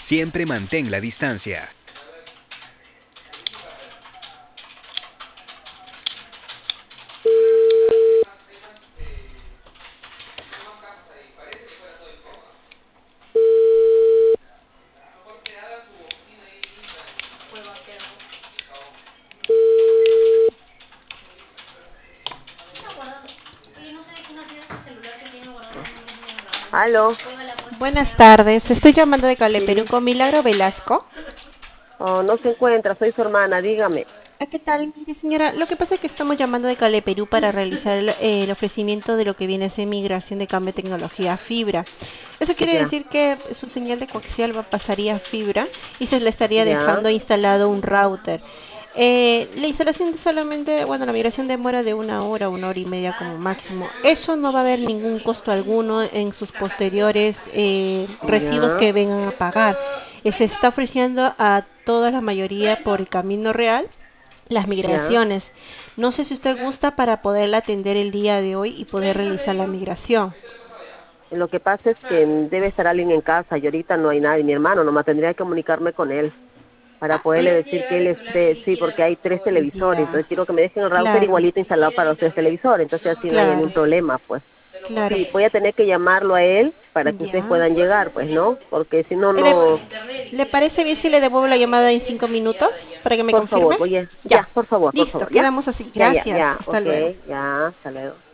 Siempre mantén la distancia. Aló, Buenas tardes, estoy llamando de Cale Perú sí. con Milagro Velasco. Oh, no se encuentra, soy su hermana, dígame. ¿Qué tal? Mire, señora, lo que pasa es que estamos llamando de Cale Perú para realizar el ofrecimiento de lo que viene a ser migración de cambio de tecnología a fibra. Eso quiere Ya, decir que su señal de coaxial pasaría a fibra y se le estaría ya, dejando instalado un router. La instalación solamente, bueno, la migración demora de una hora y media como máximo. Eso no va a haber ningún costo alguno en sus posteriores recibos ya. que vengan a pagar. Se está ofreciendo a toda la mayoría por el camino real las Ya. migraciones. No sé si usted gusta para poderla atender el día de hoy y poder realizar la migración. Lo que pasa es que debe estar alguien en casa y ahorita no hay nadie. Mi hermano, nomás tendría que comunicarme con él para poderle decir que él esté, sí, porque hay tres televisores, Ya, entonces quiero que me dejen el router claro, igualito instalado para los tres televisores, entonces así no hay ningún claro, problema, pues. claro. Sí, voy a tener que llamarlo a él para que ustedes Ya. puedan llegar, pues, ¿no? Porque si no, ¿Le, no, ¿Le parece bien si le devuelvo la llamada en 5 minutos para que me por favor, confirme? voy a, Ya. ya, por Listo, favor, ya. quedamos así. Ya, ya, Gracias. ya, Hasta ok, luego. ya, hasta luego.